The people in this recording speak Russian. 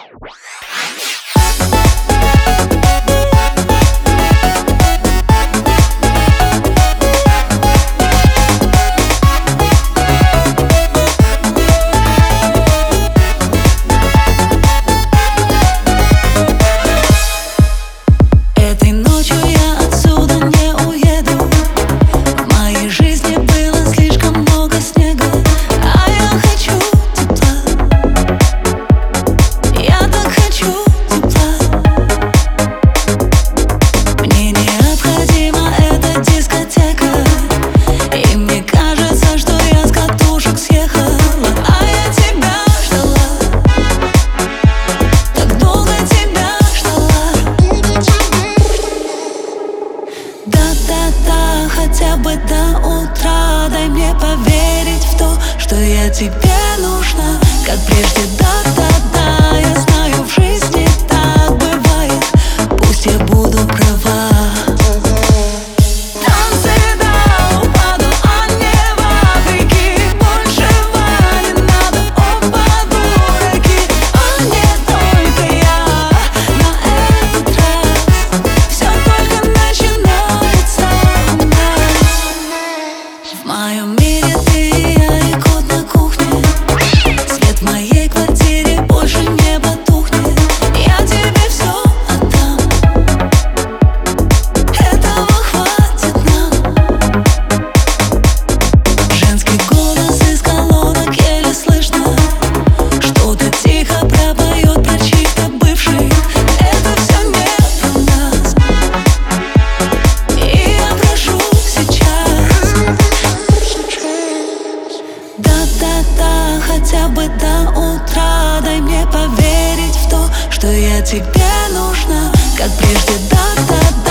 Да-да-да, хотя бы до утра. Дай мне поверить в то, что я тебе нужна, как прежде. Да-да-да, я знаю, в жизни так бывает. Пусть я буду права. В моем мире ты и я, и кот на кухне. Свет в моей квартире больше не потухнет. Я тебе все отдам, этого хватит нам. Женский голос из колонок еле слышно, что-то тихо пропоет про чьих-то бывших. Это все не про нас, и я прошу сейчас. Да-да-да, хотя бы до утра. Дай мне поверить в то, что я тебе нужна, как прежде. Да-да-да.